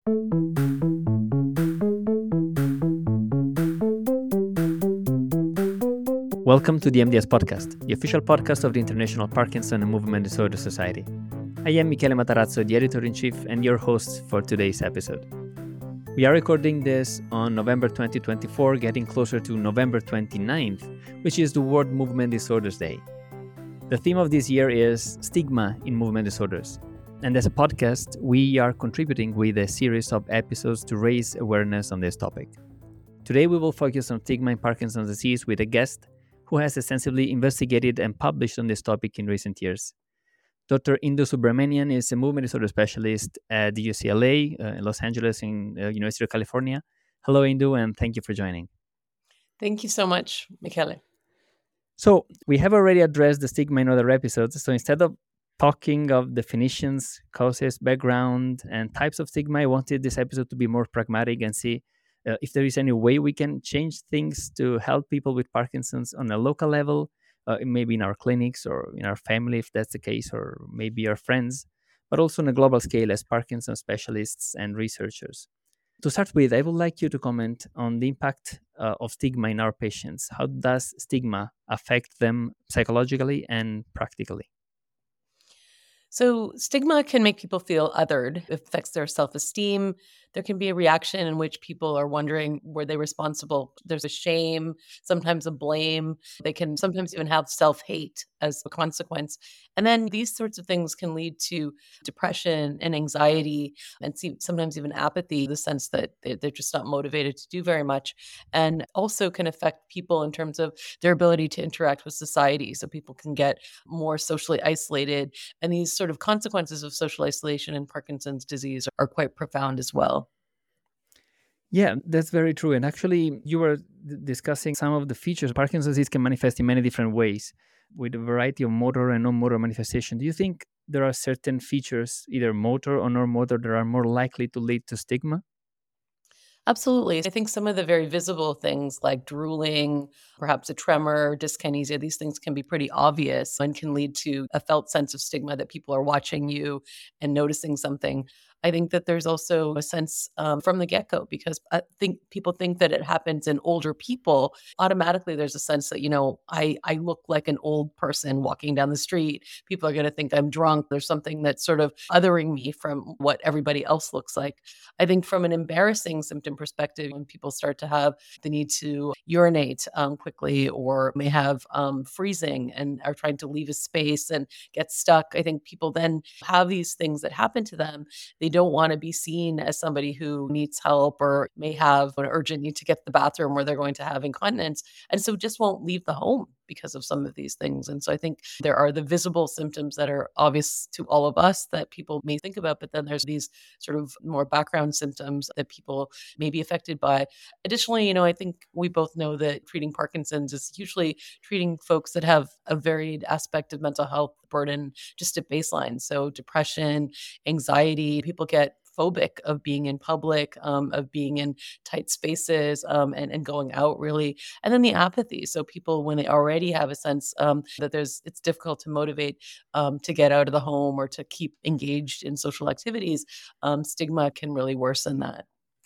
Welcome to the MDS Podcast, the official podcast of the International Parkinson and Movement Disorder Society. I am Michele Matarazzo, the editor-in-chief and your host for today's episode. We are recording this on November 2024, getting closer to November 29th, which is the World Movement Disorders Day. The theme of this year is stigma in movement disorders. And as a podcast, we are contributing with a series of episodes to raise awareness on this topic. Today, we will focus on stigma in Parkinson's disease with a guest who has extensively investigated and published on this topic in recent years. Dr. Indu Subramanian is a movement disorder specialist at the UCLA in Los Angeles in University of California. Hello, Indu, and thank you for joining. Thank you so much, Michele. So we have already addressed the stigma in other episodes. So instead of talking of definitions, causes, background, and types of stigma, I wanted this episode to be more pragmatic and see if there is any way we can change things to help people with Parkinson's on a local level, maybe in our clinics or in our family, if that's the case, or maybe our friends, but also on a global scale as Parkinson's specialists and researchers. To start with, I would like you to comment on the impact of stigma in our patients. How does stigma affect them psychologically and practically? So stigma can make people feel othered. It affects their self-esteem. There can be a reaction in which people are wondering, were they responsible? There's a shame, sometimes a blame. They can sometimes even have self-hate as a consequence. And then these sorts of things can lead to depression and anxiety and sometimes even apathy, the sense that they're just not motivated to do very much. And also can affect people in terms of their ability to interact with society. So people can get more socially isolated. And these sort of consequences of social isolation in Parkinson's disease are quite profound as well. Yeah, that's very true. And actually, you were discussing some of the features. Parkinson's disease can manifest in many different ways with a variety of motor and non-motor manifestation. Do you think there are certain features, either motor or non-motor, that are more likely to lead to stigma? Absolutely. I think some of the very visible things like drooling, perhaps a tremor, dyskinesia, these things can be pretty obvious and can lead to a felt sense of stigma that people are watching you and noticing something. I think that there's also a sense from the get-go, because I think people think that it happens in older people. Automatically, there's a sense that, I look like an old person walking down the street. People are going to think I'm drunk. There's something that's sort of othering me from what everybody else looks like. I think from an embarrassing symptom perspective, when people start to have the need to urinate quickly or may have freezing and are trying to leave a space and get stuck, I think people then have these things that happen to them. They don't want to be seen as somebody who needs help or may have an urgent need to get to the bathroom where they're going to have incontinence, and so just won't leave the home because of some of these things. And so I think there are the visible symptoms that are obvious to all of us that people may think about, but then there's these sort of more background symptoms that people may be affected by. Additionally, I think we both know that treating Parkinson's is usually treating folks that have a varied aspect of mental health burden just at baseline. So depression, anxiety, people get phobic of being in public, of being in tight spaces, and going out really. And then the apathy. So people, when they already have a sense that it's difficult to motivate to get out of the home or to keep engaged in social activities, stigma can really worsen that.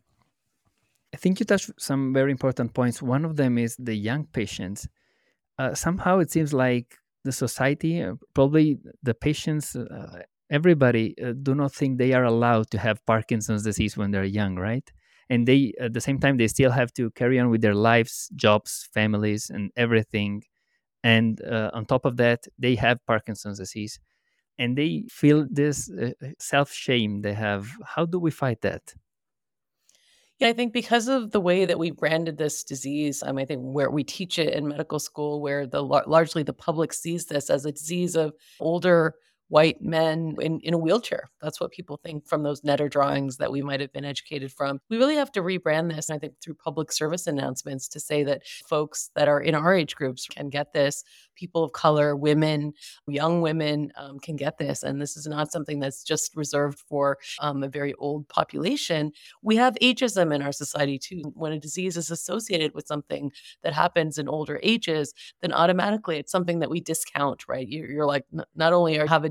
I think you touched some very important points. One of them is the young patients. Somehow it seems like the society, probably the patients, everybody do not think they are allowed to have Parkinson's disease when they're young, right? And they, at the same time, they still have to carry on with their lives, jobs, families, and everything. And on top of that, they have Parkinson's disease. And they feel this self-shame they have. How do we fight that? Yeah, I think because of the way that we branded this disease, I think where we teach it in medical school, where largely the public sees this as a disease of older white men in a wheelchair. That's what people think from those Netter drawings that we might have been educated from. We really have to rebrand this, I think, through public service announcements to say that folks that are in our age groups can get this. People of color, women, young women can get this. And this is not something that's just reserved for a very old population. We have ageism in our society too. When a disease is associated with something that happens in older ages, then automatically it's something that we discount, right? You're like, not only have a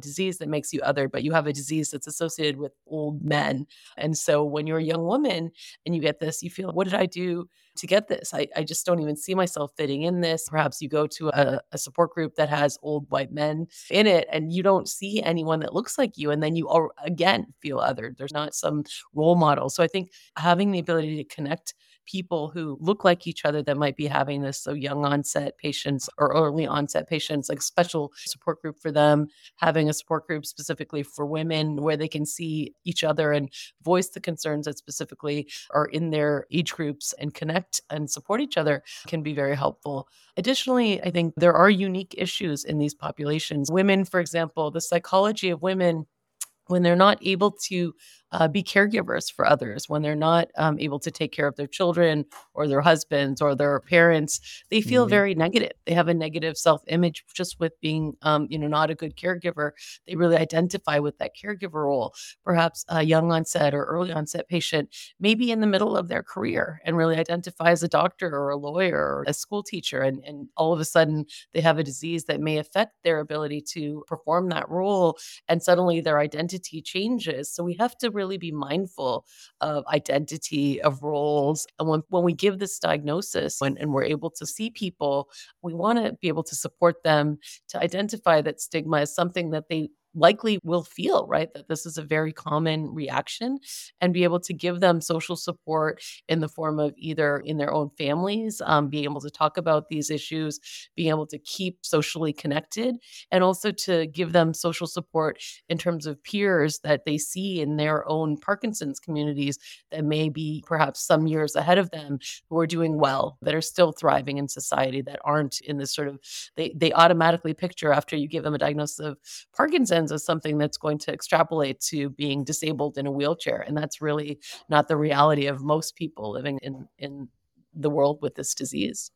disease that makes you other, but you have a disease that's associated with old men. And so when you're a young woman and you get this, you feel, what did I do to get this? I just don't even see myself fitting in this. Perhaps you go to a support group that has old white men in it and you don't see anyone that looks like you. And then you again feel othered. There's not some role model. So I think having the ability to connect people who look like each other that might be having this, so young onset patients or early onset patients, like special support group for them, having a support group specifically for women where they can see each other and voice the concerns that specifically are in their age groups and connect and support each other can be very helpful. Additionally, I think there are unique issues in these populations. Women, for example, the psychology of women when they're not able to be caregivers for others, when they're not able to take care of their children or their husbands or their parents, they feel very negative. They have a negative self-image just with being, not a good caregiver. They really identify with that caregiver role. Perhaps a young onset or early onset patient may be in the middle of their career and really identify as a doctor or a lawyer or a school teacher. And all of a sudden they have a disease that may affect their ability to perform that role. And suddenly their identity changes. So we have to really be mindful of identity, of roles. And when we give this diagnosis and we're able to see people, we want to be able to support them to identify that stigma as something that they likely will feel, right? That this is a very common reaction and be able to give them social support in the form of either in their own families, being able to talk about these issues, being able to keep socially connected, and also to give them social support in terms of peers that they see in their own Parkinson's communities that may be perhaps some years ahead of them who are doing well, that are still thriving in society, that aren't in this sort of, they automatically picture after you give them a diagnosis of Parkinson's as something that's going to extrapolate to being disabled in a wheelchair. And that's really not the reality of most people living in the world with this disease.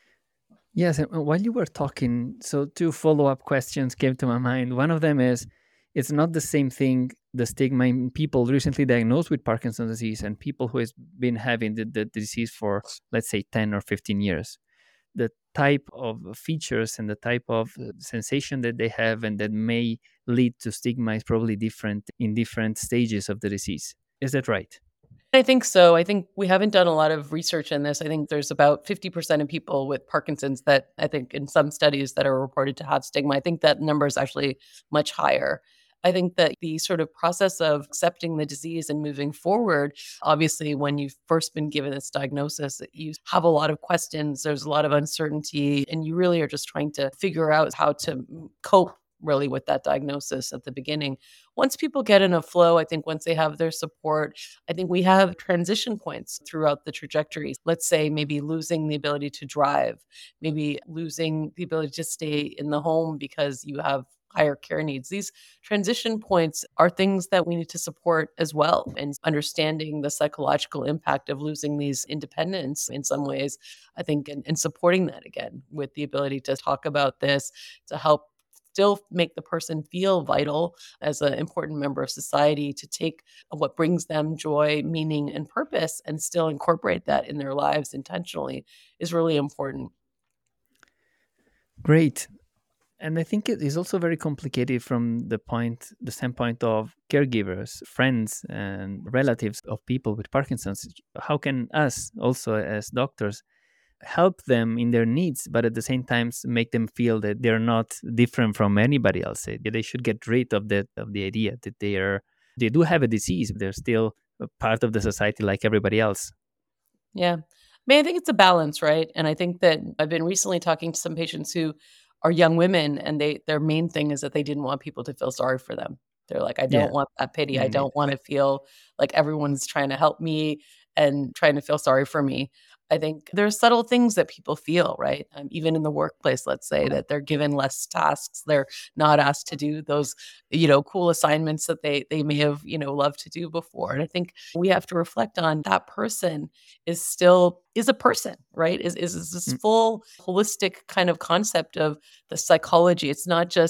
Yes, and while you were talking, so two follow-up questions came to my mind. One of them is, it's not the same thing, the stigma in people recently diagnosed with Parkinson's disease and people who has been having the disease for, let's say, 10 or 15 years. The type of features and the type of sensation that they have and that may lead to stigma is probably different in different stages of the disease. Is that right? I think so. I think we haven't done a lot of research in this. I think there's about 50% of people with Parkinson's that I think in some studies that are reported to have stigma. I think that number is actually much higher. I think that the sort of process of accepting the disease and moving forward, obviously, when you've first been given this diagnosis, you have a lot of questions, there's a lot of uncertainty, and you really are just trying to figure out how to cope really with that diagnosis at the beginning. Once people get in a flow, I think once they have their support, I think we have transition points throughout the trajectory. Let's say maybe losing the ability to drive, maybe losing the ability to stay in the home because you have higher care needs. These transition points are things that we need to support as well. And understanding the psychological impact of losing these independence in some ways, I think, and supporting that again with the ability to talk about this, to help still make the person feel vital as an important member of society, to take what brings them joy, meaning, and purpose and still incorporate that in their lives intentionally is really important. Great. And I think it is also very complicated from the standpoint of caregivers, friends, and relatives of people with Parkinson's. How can us also as doctors help them in their needs, but at the same time make them feel that they're not different from anybody else? They should get rid of the idea that they do have a disease. They're still a part of the society like everybody else. Yeah. I think it's a balance, right? And I think that I've been recently talking to some patients who are young women, and their main thing is that they didn't want people to feel sorry for them. They're like, I don't want that pity. I don't want to feel like everyone's trying to help me and trying to feel sorry for me. I think there's subtle things that people feel, right? Even in the workplace, let's say that they're given less tasks. They're not asked to do those, cool assignments that they may have, loved to do before. And I think we have to reflect on that person is a person, right? Is this full holistic kind of concept of the psychology. It's not just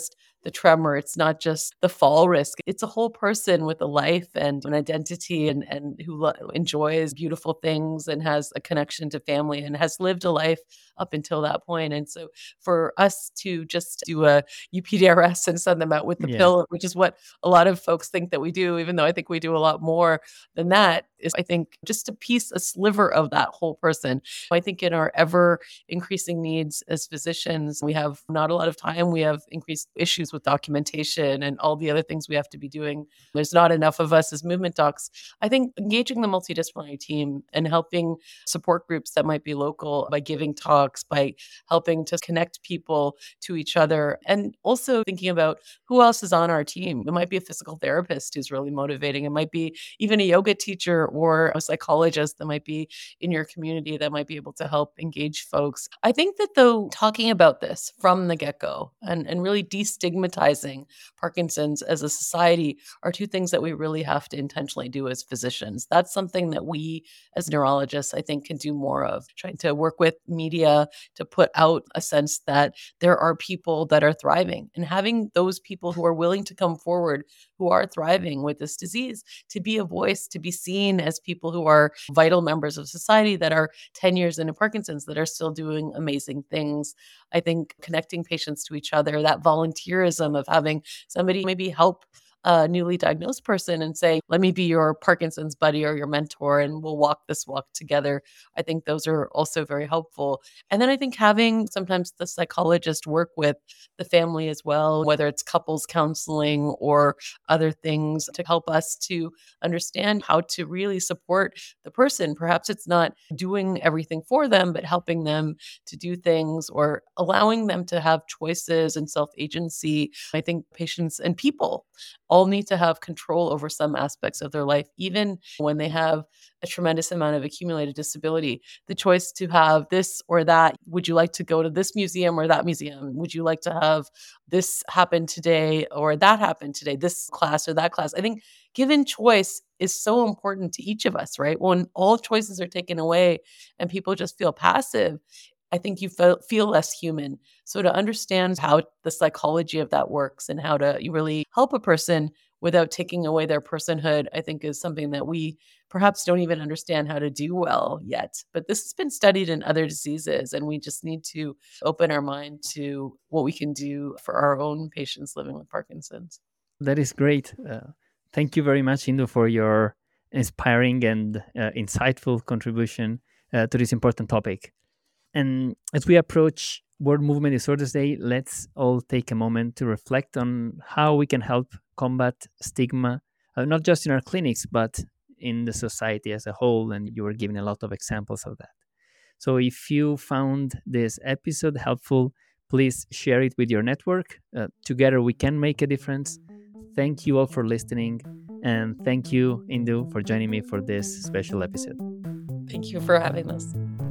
the tremor. It's not just the fall risk. It's a whole person with a life and an identity and who enjoys beautiful things and has a connection to family and has lived a life up until that point. And so for us to just do a UPDRS and send them out with the Yeah. pill, which is what a lot of folks think that we do, even though I think we do a lot more than that, is I think just a sliver of that whole person. I think in our ever increasing needs as physicians, we have not a lot of time. We have increased issues with documentation and all the other things we have to be doing. There's not enough of us as movement docs. I think engaging the multidisciplinary team and helping support groups that might be local by giving talks, by helping to connect people to each other, and also thinking about who else is on our team. It might be a physical therapist who's really motivating. It might be even a yoga teacher or a psychologist that might be in your community that might be able to help engage folks. I think that though, talking about this from the get-go and really destigmatizing Parkinson's as a society are two things that we really have to intentionally do as physicians. That's something that we as neurologists, I think, can do more of, trying to work with media to put out a sense that there are people that are thriving, and having those people who are willing to come forward who are thriving with this disease to be a voice, to be seen as people who are vital members of society that are 10 years into Parkinson's that are still doing amazing things. I think connecting patients to each other, that volunteerism of having somebody maybe help a newly diagnosed person and say, let me be your Parkinson's buddy or your mentor, and we'll walk this walk together. I think those are also very helpful. And then I think having sometimes the psychologist work with the family as well, whether it's couples counseling or other things, to help us to understand how to really support the person. Perhaps it's not doing everything for them, but helping them to do things or allowing them to have choices and self-agency. I think patients and people all need to have control over some aspects of their life, even when they have a tremendous amount of accumulated disability. The choice to have this or that. Would you like to go to this museum or that museum? Would you like to have this happen today or that happen today, this class or that class? I think given choice is so important to each of us, right? When all choices are taken away and people just feel passive, I think you feel less human. So to understand how the psychology of that works and how to really help a person without taking away their personhood, I think is something that we perhaps don't even understand how to do well yet. But this has been studied in other diseases, and we just need to open our mind to what we can do for our own patients living with Parkinson's. That is great. Thank you very much, Indu, for your inspiring and insightful contribution to this important topic. And as we approach World Movement Disorders Day, let's all take a moment to reflect on how we can help combat stigma, not just in our clinics, but in the society as a whole. And you were giving a lot of examples of that. So if you found this episode helpful, please share it with your network. Together we can make a difference. Thank you all for listening. And thank you, Indu, for joining me for this special episode. Thank you for having us.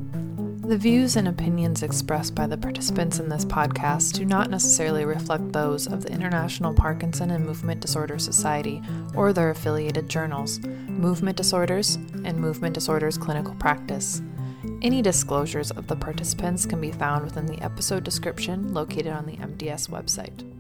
The views and opinions expressed by the participants in this podcast do not necessarily reflect those of the International Parkinson and Movement Disorder Society or their affiliated journals, Movement Disorders and Movement Disorders Clinical Practice. Any disclosures of the participants can be found within the episode description located on the MDS website.